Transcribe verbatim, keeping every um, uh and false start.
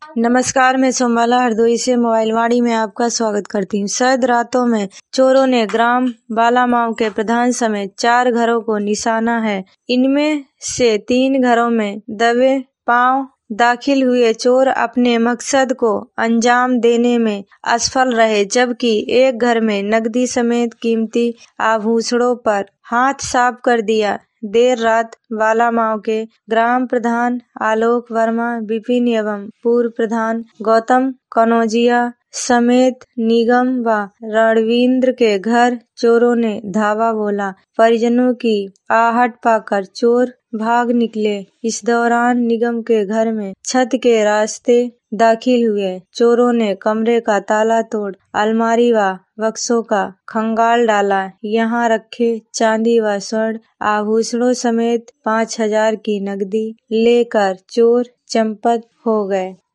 नमस्कार, मैं सोमबाला हरदोई से मोबाइल वाणी में आपका स्वागत करती हूँ। शरद रातों में चोरों ने ग्राम बालामाऊ के प्रधान समेत चार घरों को निशाना है। इनमें से तीन घरों में दबे पांव दाखिल हुए चोर अपने मकसद को अंजाम देने में असफल रहे, जबकि एक घर में नकदी समेत कीमती आभूषणों पर हाथ साफ कर दिया। देर रात बालामाऊ के ग्राम प्रधान आलोक वर्मा, विपिन एवं पूर्व प्रधान गौतम कनौजिया समेत निगम व रणवींद्र के घर चोरों ने धावा बोला। परिजनों की आहट पाकर चोर भाग निकले। इस दौरान निगम के घर में छत के रास्ते दाखिल हुए। चोरों ने कमरे का ताला तोड़ अलमारी व बक्सों का खंगाल डाला। यहाँ रखे चांदी व स्वर्ण आभूषणों समेत पाँच हजार की नकदी लेकर चोर चंपत हो गए।